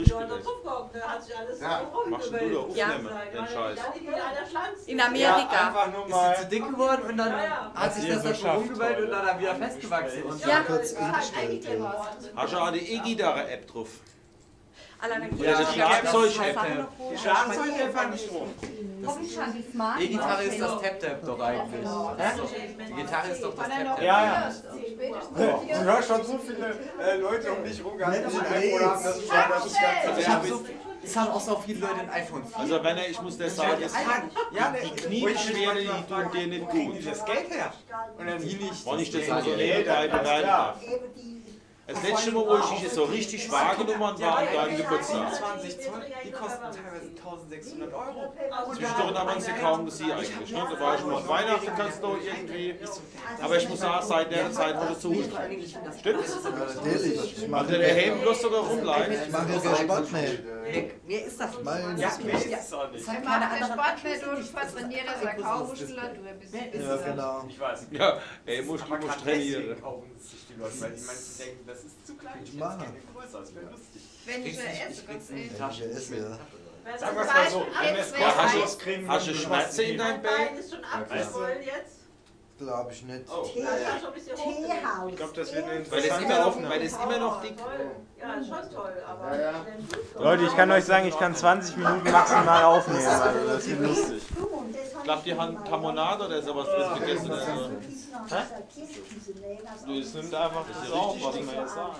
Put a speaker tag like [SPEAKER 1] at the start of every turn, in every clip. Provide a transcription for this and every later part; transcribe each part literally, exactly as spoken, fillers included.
[SPEAKER 1] Ja. Machst du da aufnehmen, den Scheiß?
[SPEAKER 2] In Amerika.
[SPEAKER 3] Ja, einfach nur mal.
[SPEAKER 4] Ist sie zu dick geworden und dann
[SPEAKER 5] Ja, ja.
[SPEAKER 4] hat sich das da so rumgewellt und dann wieder festgewachsen.
[SPEAKER 2] Ja.
[SPEAKER 6] Kurz umgestellt, ja.
[SPEAKER 1] Hast du auch die E-Gitarre-App drauf?
[SPEAKER 2] Allein dann
[SPEAKER 1] Ja, das Schlagzeug-App.
[SPEAKER 3] Die Schlagzeug fand ich schon.
[SPEAKER 4] E-Gitarre ist das Tap-Tap doch eigentlich. Die Gitarre ist doch das Tap-Tap.
[SPEAKER 3] Ja, ja. Du hörst schon so viele äh, Leute um dich rum, ganz viele iPhone haben, das ist schon das ist ganz
[SPEAKER 4] Ich hab so, es haben auch so viele Leute ein iPhone vier.
[SPEAKER 1] Also wenn er, ich muss dir sagen, es
[SPEAKER 3] ja,
[SPEAKER 1] die Kniebeschwerde, die tun dir nicht gut.
[SPEAKER 3] das Geld her. Und dann
[SPEAKER 4] Die nicht.
[SPEAKER 1] Wenn ich das
[SPEAKER 4] Ja,
[SPEAKER 1] so
[SPEAKER 4] ja.
[SPEAKER 1] nebenbei beneiden darf.
[SPEAKER 7] Eben die
[SPEAKER 1] Das letzte Mal, wo ich dich so richtig wahrgenommen war, an deinem Geburtstag.
[SPEAKER 4] zwanzig Zoll, die kosten teilweise eintausendsechshundert Euro.
[SPEAKER 1] Zwischendurch haben wir uns ja kaum gesehen eigentlich. Ne? Da war ich mal auf Weihnachten, kannst du irgendwie. Aber ich muss sagen, seit der Zeit wurde es zu gut. Stimmt's?
[SPEAKER 6] Natürlich. Ich
[SPEAKER 1] Also
[SPEAKER 6] mache
[SPEAKER 1] der Helm bloß sogar rumleihen.
[SPEAKER 6] ich mache keinen Sport mehr.
[SPEAKER 4] Mir ist das
[SPEAKER 6] Mein
[SPEAKER 3] Ja, mir ist es auch nicht.
[SPEAKER 4] Es hat
[SPEAKER 5] Wenn
[SPEAKER 4] keine
[SPEAKER 5] man den
[SPEAKER 4] andere
[SPEAKER 5] Sport mehr durch, trainiert er sein Kaumuskeln, du bist
[SPEAKER 6] Ja, genau.
[SPEAKER 3] Ich weiß.
[SPEAKER 1] Ja, ey, muss,
[SPEAKER 3] Aber
[SPEAKER 1] muss
[SPEAKER 3] gerade
[SPEAKER 1] trainieren.
[SPEAKER 3] deswegen kaufen sich die Leute, weil die manchen denken, das ist zu klein.
[SPEAKER 6] Ich
[SPEAKER 3] Ich
[SPEAKER 6] mache.
[SPEAKER 3] hätte es gerne größer, das wäre lustig.
[SPEAKER 5] Wenn ich so esse, ganz ehrlich.
[SPEAKER 6] Ich esse, ja.
[SPEAKER 3] Sagen wir es mal so, wenn wir es kostenlos kriegen,
[SPEAKER 1] Hast du
[SPEAKER 3] würden wir
[SPEAKER 1] Schmerzen
[SPEAKER 3] was
[SPEAKER 1] in deinem Bein?
[SPEAKER 8] Bein ist schon abgeschwollen jetzt.
[SPEAKER 6] Glaube ich nicht.
[SPEAKER 3] Oh.
[SPEAKER 8] Ja, das ist schon ein bisschen hochgegangen.
[SPEAKER 7] Teehaus.
[SPEAKER 3] Ich glaube, das wird eine
[SPEAKER 1] Weil das
[SPEAKER 3] interessante
[SPEAKER 1] immer noch,
[SPEAKER 3] Aufnahme.
[SPEAKER 1] weil das immer noch dick.
[SPEAKER 8] Toll. Ja, ist schon toll, aber...
[SPEAKER 6] Ja, ja.
[SPEAKER 3] Leute, ich kann euch sagen, ich kann zwanzig Minuten maximal aufnehmen, also das wird lustig.
[SPEAKER 1] Ich glaube, die haben Tamonade oder sowas drin gegessen. Also.
[SPEAKER 3] Hä? Du, es nimmt einfach das auf, was wir jetzt sagen.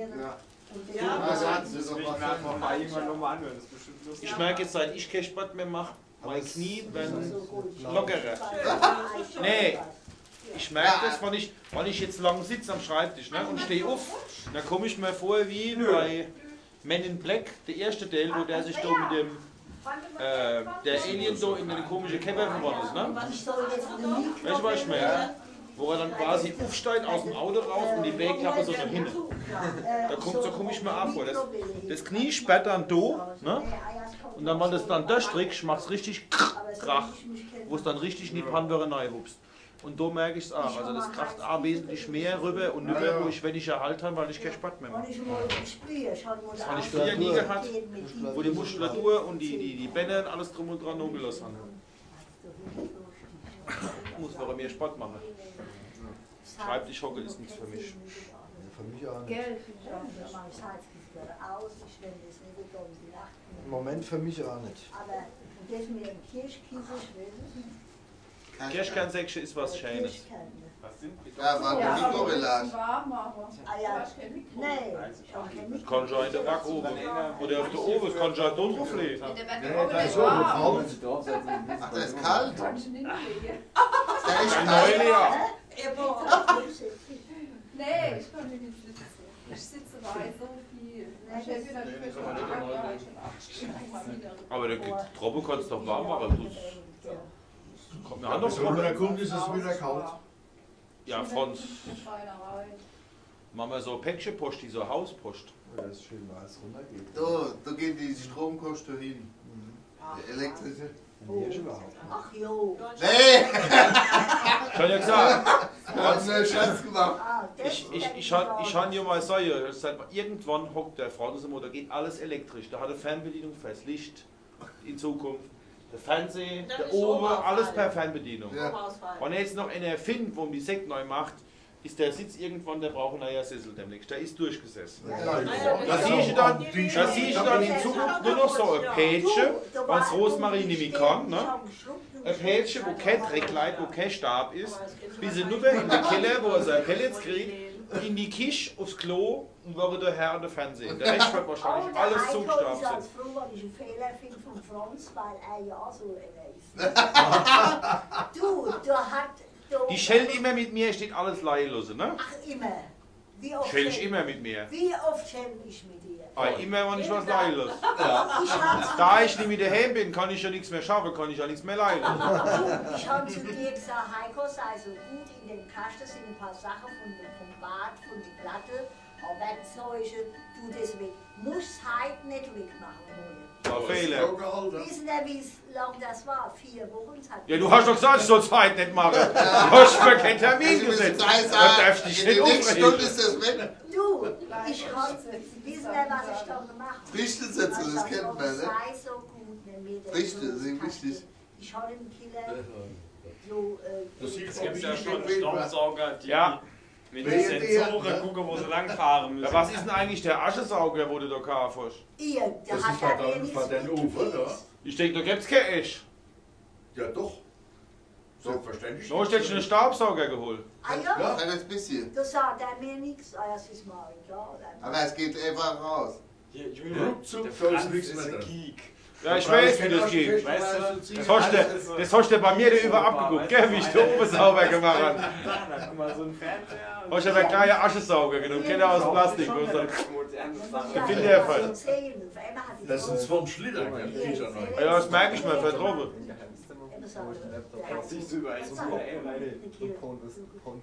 [SPEAKER 8] Ja,
[SPEAKER 6] Also,
[SPEAKER 8] aber-
[SPEAKER 6] das
[SPEAKER 3] will ich mir einfach mal irgendwann nochmal anhören, das ist bestimmt lustig.
[SPEAKER 1] Ich merke jetzt, seit ich kein Sport mehr mache, meine Knie werden lockerer. Nee, ich merke das, wenn ich, wenn ich jetzt lang sitze am Schreibtisch, ne, und stehe auf, dann komme ich mir vor wie bei Men in Black, der erste Teil, wo der sich da mit dem äh, der Alien da in eine komische Käfer verwandelt ist, ne? Weißt du, was ich meine? Wo er dann quasi aufsteigt aus dem Auto raus und die Backklappe so nach hinten. Da kommt, so komme ich mir ab vor. Das, das Knie sperrt dann da, ne? Und dann, wenn das dann durchstrickst, macht es richtig Krach, wo es dann richtig in die Panwöre reinhupst. Und da merke ich es auch. Also das kracht auch wesentlich mehr rüber und rüber, wo ich, wenn ich Erhalt habe, weil ich keinen Sport mehr mache. Das habe ich früher nie gehabt, wo die Muskulatur und die, die, die Beine und alles drum und dran umgelassen haben. Ich muss aber mehr Sport machen. Schreibtisch hocke ist nichts für mich.
[SPEAKER 6] Für mich auch nicht.
[SPEAKER 5] Geld.
[SPEAKER 6] Im Moment für mich auch nicht.
[SPEAKER 7] Aber das mit dem Kirschkäse,
[SPEAKER 1] Kirschkernsäckchen ist was Schönes.
[SPEAKER 3] Was sind die?
[SPEAKER 9] Ja, war
[SPEAKER 5] Ja,
[SPEAKER 9] die
[SPEAKER 5] aber
[SPEAKER 9] Mikrowelle.
[SPEAKER 5] warm machen.
[SPEAKER 7] Ah ja,
[SPEAKER 5] Du hast kein Mikro.
[SPEAKER 7] nein,
[SPEAKER 1] Das kann schon in der Backofen. Oder auf der Ofen, das kann schon da drauflegen.
[SPEAKER 5] Der wird
[SPEAKER 6] Ja,
[SPEAKER 5] oben
[SPEAKER 6] da
[SPEAKER 5] nicht
[SPEAKER 6] ist so
[SPEAKER 5] warm.
[SPEAKER 9] Ach, der ist kalt.
[SPEAKER 5] Kannst du nicht legen.
[SPEAKER 9] Ist der echt
[SPEAKER 1] Ein
[SPEAKER 9] kalt?
[SPEAKER 1] Neujahr.
[SPEAKER 5] Nee, ich kann nicht sitzen. Ich sitze bei so viel. Ich habe wieder die Küche schon acht.
[SPEAKER 1] Aber der Tropfen kannst du doch warm machen. Das kommt mir an doch
[SPEAKER 6] Wenn er
[SPEAKER 1] Tropfen.
[SPEAKER 6] kommt, ist es wieder kalt.
[SPEAKER 1] Ja, Franz.
[SPEAKER 5] Schreinerei.
[SPEAKER 1] Machen wir so Päckchenpost, die so Hauspost.
[SPEAKER 6] Das ist schön, weil es runtergeht.
[SPEAKER 9] Da, da gehen die Stromkosten hin. Der elektrische.
[SPEAKER 6] Hier ist überhaupt nicht.
[SPEAKER 7] ach jo.
[SPEAKER 9] Nee!
[SPEAKER 1] Ich kann ja sagen,
[SPEAKER 9] Hat nur einen Scherz gemacht.
[SPEAKER 7] Ah, das
[SPEAKER 1] ich, ich, ich, han- ich han ja mal sagen, irgendwann hockt der Franz im da geht alles elektrisch. Da hat er Fernbedienung fest, Licht in Zukunft. Der Fernseher, der Ofen, alles per Fernbedienung.
[SPEAKER 9] Ja.
[SPEAKER 1] Wenn er jetzt noch einen erfindet, wo man die Sekt neu macht, ist der Sitz irgendwann, der braucht einen neuen Sessel demnächst. Der ist durchgesessen. Da sehe ich dann, da sehe ich dann in Zukunft nur noch so ein Pätchen, was Rosmarin nämlich kann, ne? Ein Pätchen, wo kein Dreckleid, wo kein Stab ist, bis er nur in den Keller, wo er seine Pellets kriegt, in die Kisch, aufs Klo und wäre der Herr an der Fernsehen. Der Rest wird wahrscheinlich alles zugestaubt
[SPEAKER 7] Ich
[SPEAKER 1] sind.
[SPEAKER 7] als froh, weil ich einen Fehler finde von Franz, weil er ja so einer ist. Du, du hat... Du,
[SPEAKER 1] Die schellt immer mit mir, steht alles leihlos, ne?
[SPEAKER 7] Ach, immer. Wie oft
[SPEAKER 1] Schell ich
[SPEAKER 7] schell-
[SPEAKER 1] immer mit mir.
[SPEAKER 7] Wie oft schell ich mit dir?
[SPEAKER 1] Aber immer, wenn ich was leihlos.
[SPEAKER 7] Ich habe
[SPEAKER 1] Da ich nicht mit daheim bin, kann ich ja nichts mehr schaffen, kann ich ja nichts mehr leihlos.
[SPEAKER 7] ich hab zu dir gesagt, Heiko, sei so gut, in dem Kasten sind ein paar Sachen von, vom Bad, von der Platte, auch Werkzeuge, du deswegen musst heute nicht wegmachen wollen.
[SPEAKER 1] War Fehler.
[SPEAKER 7] Wissen Sie, wie lang das war? Vier Wochen? Es hat
[SPEAKER 1] Ja, du hast doch gesagt, ich soll Zeit nicht machen. Du hast mir keinen Termin
[SPEAKER 9] Also,
[SPEAKER 1] gesetzt.
[SPEAKER 9] das heißt,
[SPEAKER 1] Da darfst du dich
[SPEAKER 9] in
[SPEAKER 1] nicht
[SPEAKER 9] der nächsten Stunde
[SPEAKER 1] aufregen.
[SPEAKER 9] ist das weg.
[SPEAKER 7] Du, ich hab, wissen wissen wir, was ich da gemacht habe?
[SPEAKER 9] Früchte setzen, das kennt man, ne?
[SPEAKER 7] Sei so gut, ne, mit der
[SPEAKER 9] Früchte sind wichtig.
[SPEAKER 7] Ich habe im Keller so. Äh,
[SPEAKER 3] Das
[SPEAKER 1] Jetzt
[SPEAKER 3] sieht
[SPEAKER 1] gibt es ja schon
[SPEAKER 9] Wie-
[SPEAKER 1] Staubsauger, die ja. mit
[SPEAKER 9] Wie-
[SPEAKER 1] den
[SPEAKER 9] wie-
[SPEAKER 1] Sensoren
[SPEAKER 9] ja.
[SPEAKER 1] gucken, wo sie langfahren müssen. Ja, was ist denn eigentlich der Aschesauger, wo du da gekauft hast?
[SPEAKER 7] Ihr, der
[SPEAKER 3] Das
[SPEAKER 7] hat
[SPEAKER 3] ist
[SPEAKER 7] ja
[SPEAKER 3] halt
[SPEAKER 7] mir
[SPEAKER 3] dann
[SPEAKER 7] nichts
[SPEAKER 3] von den Ofen,
[SPEAKER 7] mitgekriegt.
[SPEAKER 3] oder?
[SPEAKER 1] Ich denke, da gibt es kein Esch.
[SPEAKER 3] Ja, doch. Selbstverständlich.
[SPEAKER 1] So hast du jetzt schon einen Staubsauger geholt.
[SPEAKER 7] Ah ja,
[SPEAKER 9] Ja, ein kleines bisschen.
[SPEAKER 7] da sagt er mir nichts. Ah, das ist mal egal.
[SPEAKER 9] Aber es geht einfach raus.
[SPEAKER 1] Hier, Julia,
[SPEAKER 3] Ruckzuck
[SPEAKER 1] der
[SPEAKER 3] soll es
[SPEAKER 1] Franz
[SPEAKER 3] nichts
[SPEAKER 1] ist
[SPEAKER 3] mehr
[SPEAKER 1] ein
[SPEAKER 3] drin.
[SPEAKER 1] Geek. Ja, ich weiß, wie das geht.
[SPEAKER 3] Weißt du,
[SPEAKER 1] Das hast du, das hast du bei mir da über abgeguckt, gell, wie ich den Ofen sauber gemacht habe.
[SPEAKER 4] Guck mal, so ein Fernseher.
[SPEAKER 1] Hast du aber einen kleinen Aschesauger genommen, Kinder aus Plastik. Und so. Ich finde der Fall.
[SPEAKER 3] Das sind zwanzig Liter, gell? Die ist ja neu.
[SPEAKER 1] Ja, das merke ich mir verdroben.
[SPEAKER 4] Siehst du überall so viele Ey-Reine.
[SPEAKER 5] Ah,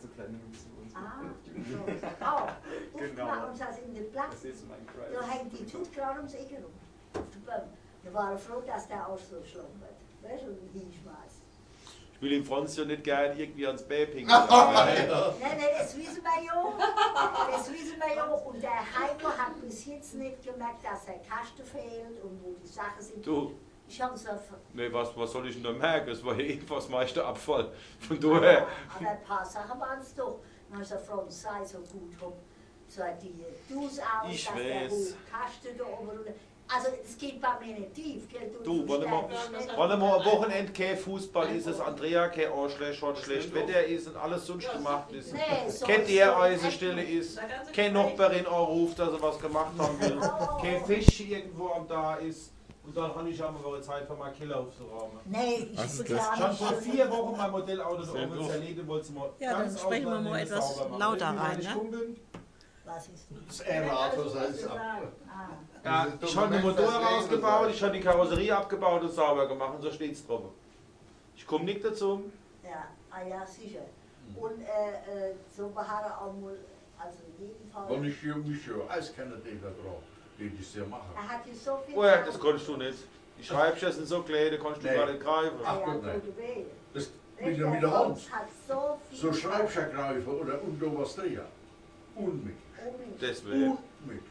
[SPEAKER 7] Oh,
[SPEAKER 4] Genau.
[SPEAKER 7] bei uns also in den Platz.
[SPEAKER 4] Das ist mein
[SPEAKER 7] Da
[SPEAKER 4] Kreis.
[SPEAKER 7] hängt die Tut gerade ums Ecken rum. Auf den Baum. Da war er froh, dass der auch so schlummert. Weißt du, und hinschmeißt.
[SPEAKER 1] Ich will den Franz ja nicht gerne irgendwie ans Bär pinkeln.
[SPEAKER 7] Nein, nein, das wissen wir ja. Das wissen wir ja. Und der Heiko hat bis jetzt nicht gemerkt, dass der Kasten fehlt und wo die Sachen sind.
[SPEAKER 1] Du,
[SPEAKER 7] Ich habe so.
[SPEAKER 1] nee, was, was soll ich denn da merken? Es war ja eh fast meiste Abfall. Von daher.
[SPEAKER 7] Aber ein paar Sachen waren es doch. Dann habe ich gesagt, Franz, sei so gut, hab so die Dus aus,
[SPEAKER 1] Ich
[SPEAKER 7] dass der
[SPEAKER 1] weiß.
[SPEAKER 7] hohe Kasten da oben runter. Also, es geht bei mir nicht tief, gell?
[SPEAKER 1] Du, wenn
[SPEAKER 7] verstehst
[SPEAKER 1] wir,
[SPEAKER 7] nicht.
[SPEAKER 1] wenn wir am Wochenende kein Fußball ist, es Andrea kein Arschlecht hat, schlecht Wetter ist und alles sonst gemacht ist.
[SPEAKER 7] Nee, so
[SPEAKER 1] Kein
[SPEAKER 7] ist
[SPEAKER 1] der
[SPEAKER 7] so
[SPEAKER 1] Eisestelle
[SPEAKER 7] nicht.
[SPEAKER 1] ist, kein Nachbarin anruft, dass er was gemacht haben will, kein Fisch irgendwo am da ist. Und dann habe ich auch mal Zeit für meinen Keller aufzuräumen.
[SPEAKER 7] Nee, ich beklage
[SPEAKER 1] Schon
[SPEAKER 7] mich
[SPEAKER 1] vor
[SPEAKER 7] schon.
[SPEAKER 1] vier Wochen mein Modellauto da oben zerlegt, wollte es mal
[SPEAKER 2] Ja, dann
[SPEAKER 1] ganz
[SPEAKER 2] sprechen wir mal
[SPEAKER 1] ausleihen,
[SPEAKER 2] etwas
[SPEAKER 1] sauber machen.
[SPEAKER 2] lauter
[SPEAKER 1] Wenn ich
[SPEAKER 2] rein,
[SPEAKER 1] nicht
[SPEAKER 2] ne?
[SPEAKER 1] dumm bin,
[SPEAKER 7] Was ist das?
[SPEAKER 3] Das Aerator sei es ab.
[SPEAKER 7] Ah.
[SPEAKER 1] Ja, ich habe den Motor rausgebaut, ich habe die Karosserie abgebaut und sauber gemacht und so steht es drauf. Ich komme nicht dazu.
[SPEAKER 7] Ja, ah ja, sicher. Und äh, äh, so beharre auch mal, also jedenfalls.
[SPEAKER 3] Wenn ich hier mich ja auskenne, die da drauf, die das ja machen.
[SPEAKER 7] Er hat ja so viel.
[SPEAKER 1] Oh ja, das kannst du nicht. Die Schreibschätze sind so klein, da kannst du
[SPEAKER 3] Nee.
[SPEAKER 1] gar nicht greifen.
[SPEAKER 7] Ah, ja,
[SPEAKER 3] Gut, nein.
[SPEAKER 7] gute Wege.
[SPEAKER 3] Das
[SPEAKER 7] Echt,
[SPEAKER 3] mit der, mit der Hand.
[SPEAKER 7] Hat so viel.
[SPEAKER 3] So Schreibschagreifer oder und da was drin. Unmöglich.
[SPEAKER 7] Unmöglich.
[SPEAKER 1] Deswegen.
[SPEAKER 3] Unmöglich.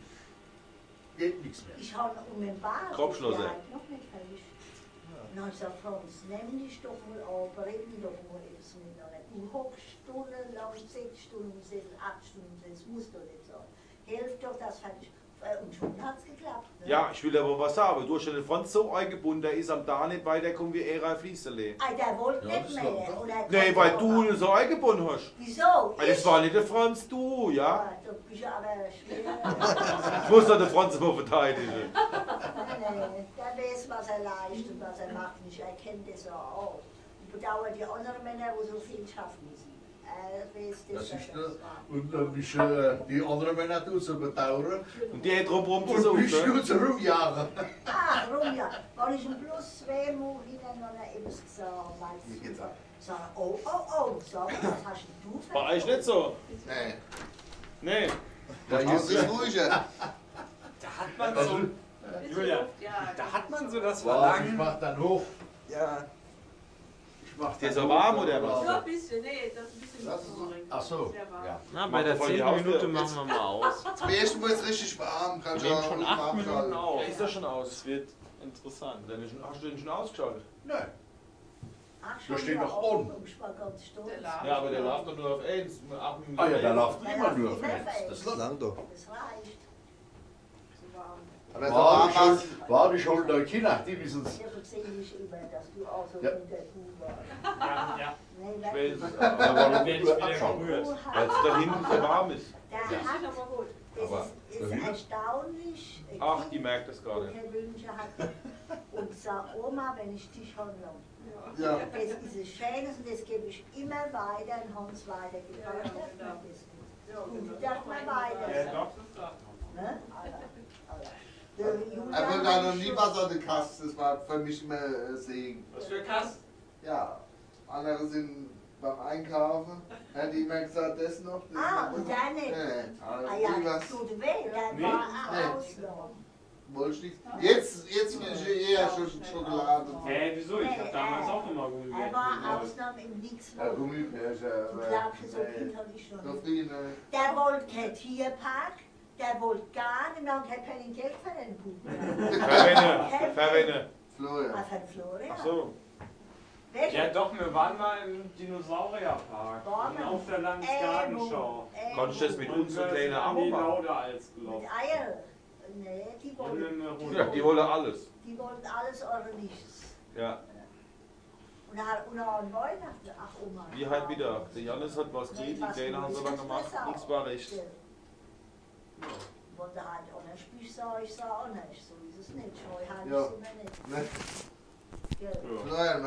[SPEAKER 3] Geht nichts mehr.
[SPEAKER 7] Ich habe um den Bart.
[SPEAKER 1] Kopfschlosser.
[SPEAKER 7] Ja, noch nicht fertig. Und dann habe ich gesagt, Franz, nimm dich doch mal auf, reden die doch mal jetzt miteinander. Du hockst stundenlang, sechs Stunden, sechs, acht Stunden, das muss doch nicht sein. Hilf doch, das fertig. Und schon hat es geklappt. Ne?
[SPEAKER 1] Ja, ich will aber was sagen. Du hast ja den Franz so eingebunden, der ist am da nicht weiterkommen wie er Fließerle.
[SPEAKER 7] Ah, der wollte
[SPEAKER 3] Ja,
[SPEAKER 7] nicht
[SPEAKER 3] das
[SPEAKER 7] mehr.
[SPEAKER 3] glaubt er.
[SPEAKER 7] Und er
[SPEAKER 1] Nee,
[SPEAKER 7] kann
[SPEAKER 1] weil
[SPEAKER 7] auch
[SPEAKER 1] du
[SPEAKER 7] machen.
[SPEAKER 1] ihn so eingebunden hast.
[SPEAKER 7] Wieso?
[SPEAKER 1] Ah, Das
[SPEAKER 7] Ich?
[SPEAKER 1] war nicht der Franz, du, ja?
[SPEAKER 7] Ja, da bist du aber schwer.
[SPEAKER 1] Ich muss doch den Franz mal verteidigen.
[SPEAKER 7] Nein, nein, der weiß, was er leistet und was er macht. Und ich erkenne das auch. Ich bedauere die anderen Männer, die so viel schaffen müssen. Er weiß das,
[SPEAKER 3] Das ist
[SPEAKER 7] was er
[SPEAKER 3] das.
[SPEAKER 7] macht.
[SPEAKER 3] Und dann bist äh, die anderen Männer tun sie bedauern.
[SPEAKER 1] Und die hat drumherum
[SPEAKER 3] Und
[SPEAKER 1] versucht.
[SPEAKER 3] bist
[SPEAKER 1] Ne?
[SPEAKER 3] du zu rumjagen.
[SPEAKER 7] Ah, rum ja. Wenn ich ein plus zwei Mal hintereinander etwas gesagt habe,
[SPEAKER 9] Wie
[SPEAKER 7] weißt
[SPEAKER 9] geht's
[SPEAKER 7] du,
[SPEAKER 9] ab?
[SPEAKER 7] sag, oh, oh, oh, sag, was hast denn du für
[SPEAKER 1] Bei euch nicht so.
[SPEAKER 9] Nee.
[SPEAKER 1] Nee.
[SPEAKER 9] Da ist es ruhiger.
[SPEAKER 4] Da hat man so, Julia,
[SPEAKER 8] Ja,
[SPEAKER 4] da hat man so das
[SPEAKER 3] Wow, ich
[SPEAKER 4] Verlangen.
[SPEAKER 3] mach dann hoch.
[SPEAKER 4] Ja.
[SPEAKER 3] Ich mach
[SPEAKER 1] Der ist
[SPEAKER 3] dann
[SPEAKER 1] so
[SPEAKER 3] hoch,
[SPEAKER 1] warm,
[SPEAKER 3] dann
[SPEAKER 1] oder
[SPEAKER 3] war
[SPEAKER 1] was?
[SPEAKER 8] Nur
[SPEAKER 3] er.
[SPEAKER 8] ein bisschen, nee, das ist ein bisschen
[SPEAKER 9] Das ist so-
[SPEAKER 8] übrig.
[SPEAKER 3] Ach so,
[SPEAKER 8] Sehr warm.
[SPEAKER 3] ja.
[SPEAKER 4] Na,
[SPEAKER 1] Mach
[SPEAKER 4] bei der
[SPEAKER 1] doch voll die
[SPEAKER 4] zehnten Minute
[SPEAKER 1] Haustür.
[SPEAKER 4] machen wir mal aus.
[SPEAKER 9] Zum ersten Mal ist richtig warm. Kann
[SPEAKER 4] Wir
[SPEAKER 9] ich
[SPEAKER 4] nehmen
[SPEAKER 9] auch
[SPEAKER 4] schon
[SPEAKER 9] mal
[SPEAKER 4] acht Minuten
[SPEAKER 9] abschalten.
[SPEAKER 4] auf.
[SPEAKER 1] Ja, ist das schon aus?
[SPEAKER 4] Es wird interessant.
[SPEAKER 1] Dann ist- hast du den schon ausgeschaltet?
[SPEAKER 3] Nein.
[SPEAKER 7] Ach,
[SPEAKER 3] Da steht
[SPEAKER 7] wieder
[SPEAKER 3] doch
[SPEAKER 7] auf,
[SPEAKER 3] on.
[SPEAKER 7] Ich war ganz stolz.
[SPEAKER 8] Der läuft.
[SPEAKER 1] Ja, aber der läuft doch nur auf eins. Ab dem
[SPEAKER 3] Ah ja, da läuft
[SPEAKER 7] Der
[SPEAKER 3] immer
[SPEAKER 7] läuft
[SPEAKER 3] nur auf
[SPEAKER 7] immer
[SPEAKER 3] eins.
[SPEAKER 7] auf
[SPEAKER 3] Das
[SPEAKER 7] eins.
[SPEAKER 3] läuft.
[SPEAKER 6] Lang doch.
[SPEAKER 7] Das reicht.
[SPEAKER 8] So warm.
[SPEAKER 9] Aber so
[SPEAKER 3] War
[SPEAKER 9] warm
[SPEAKER 3] die
[SPEAKER 9] war's.
[SPEAKER 3] Schuld, war die Schuld der Kinder, die wissen es.
[SPEAKER 7] Ich erzähle nicht immer, dass du auch so
[SPEAKER 3] Ja.
[SPEAKER 7] unter Kuh warst.
[SPEAKER 4] Ja, ja.
[SPEAKER 7] Nee,
[SPEAKER 1] Ich weiß
[SPEAKER 7] wirklich.
[SPEAKER 1] es,
[SPEAKER 3] Da
[SPEAKER 1] aber
[SPEAKER 3] war
[SPEAKER 4] Dann
[SPEAKER 3] noch
[SPEAKER 4] werde ich
[SPEAKER 3] nur
[SPEAKER 4] wieder
[SPEAKER 3] abschauen.
[SPEAKER 4] gerührt.
[SPEAKER 7] Du
[SPEAKER 1] weil es
[SPEAKER 7] hast-
[SPEAKER 1] da hinten so warm ist.
[SPEAKER 7] Der
[SPEAKER 8] Das ist
[SPEAKER 7] hat,
[SPEAKER 8] aber gut.
[SPEAKER 7] das
[SPEAKER 3] Aber
[SPEAKER 7] ist, ist
[SPEAKER 3] dahin?
[SPEAKER 7] erstaunlich. äh,
[SPEAKER 1] Ach,
[SPEAKER 7] Kind,
[SPEAKER 1] die merkt das gerade.
[SPEAKER 7] Herr Wünsche hat. Und sag, Oma, wenn ich dich habe,
[SPEAKER 9] Ja.
[SPEAKER 7] das ist ein schönes und das gebe ich immer weiter und Hans weitergeben.
[SPEAKER 8] Ja,
[SPEAKER 7] Aber
[SPEAKER 8] ja,
[SPEAKER 7] darf
[SPEAKER 8] genau.
[SPEAKER 7] man das nicht.
[SPEAKER 8] Ja,
[SPEAKER 7] Und
[SPEAKER 8] genau.
[SPEAKER 7] darf man weiter
[SPEAKER 4] Ja,
[SPEAKER 7] sagen.
[SPEAKER 4] doch, das darf man.
[SPEAKER 7] Ne? Aber, aber. Der Julian
[SPEAKER 9] Er wollte
[SPEAKER 7] hat
[SPEAKER 9] noch nie
[SPEAKER 7] schon-
[SPEAKER 9] was an der Kasse. Das war für mich immer äh, Segen.
[SPEAKER 1] Was für Kass?
[SPEAKER 9] Ja. Andere sind beim Einkaufen. Er hat immer gesagt, das noch. Das
[SPEAKER 7] Ah,
[SPEAKER 9] noch.
[SPEAKER 7] und der nicht.
[SPEAKER 9] Nee,
[SPEAKER 7] Ah
[SPEAKER 9] also
[SPEAKER 7] ja,
[SPEAKER 9] nie was.
[SPEAKER 7] tut weh, der
[SPEAKER 1] Nee.
[SPEAKER 7] war
[SPEAKER 9] Nee.
[SPEAKER 7] eine Ausnahme.
[SPEAKER 9] Wollte ich nicht. Jetzt, jetzt will ich eher schon Schokolade.
[SPEAKER 4] Hä, wieso? Ich habe damals auch immer
[SPEAKER 7] Er
[SPEAKER 4] Gummibärchen
[SPEAKER 7] war
[SPEAKER 4] genommen.
[SPEAKER 7] Ausnahme im Nix.
[SPEAKER 9] Ja, Gummibärchen,
[SPEAKER 7] Du
[SPEAKER 9] aber.
[SPEAKER 7] glaubst, so
[SPEAKER 9] nee.
[SPEAKER 7] Kind hatte ich schon.
[SPEAKER 9] So viel, ne?
[SPEAKER 7] Der wollte kein Tierpark, der wollte gar nicht mehr und hat kein Geld für den Puppen.
[SPEAKER 1] Verwende, verwende.
[SPEAKER 9] Florian.
[SPEAKER 7] Ah, für den Florian.
[SPEAKER 1] Ach so.
[SPEAKER 7] Welche?
[SPEAKER 3] Ja doch, wir waren mal im Dinosaurierpark
[SPEAKER 7] Waren
[SPEAKER 3] und
[SPEAKER 7] wir?
[SPEAKER 3] auf der Landesgartenschau.
[SPEAKER 7] Äh,
[SPEAKER 1] Konntest du das mit
[SPEAKER 3] Und
[SPEAKER 1] uns so
[SPEAKER 3] wir
[SPEAKER 1] kleine
[SPEAKER 3] sind an
[SPEAKER 1] Abo
[SPEAKER 3] die
[SPEAKER 1] machen?
[SPEAKER 3] Laudeals
[SPEAKER 7] Mit
[SPEAKER 3] gelaufen.
[SPEAKER 7] Eier. Nee, die
[SPEAKER 3] Und
[SPEAKER 7] wollen,
[SPEAKER 3] eine Runde.
[SPEAKER 1] Ja, die wollen alles.
[SPEAKER 7] die wollen alles ordentliches.
[SPEAKER 1] Ja.
[SPEAKER 7] Und dann hat unter an Weihnachten, ach Oma.
[SPEAKER 1] Wie halt wieder. Der Janis hat was gekriegt, die Kleine haben so lange gemacht, nichts war recht.
[SPEAKER 7] Wollte halt auch nicht spielen, sag ich, sag auch nicht. So ist es nicht. Scheu halt
[SPEAKER 9] Ja.
[SPEAKER 7] ist immer nicht.
[SPEAKER 9] Ne?
[SPEAKER 7] Ja.
[SPEAKER 9] Florian,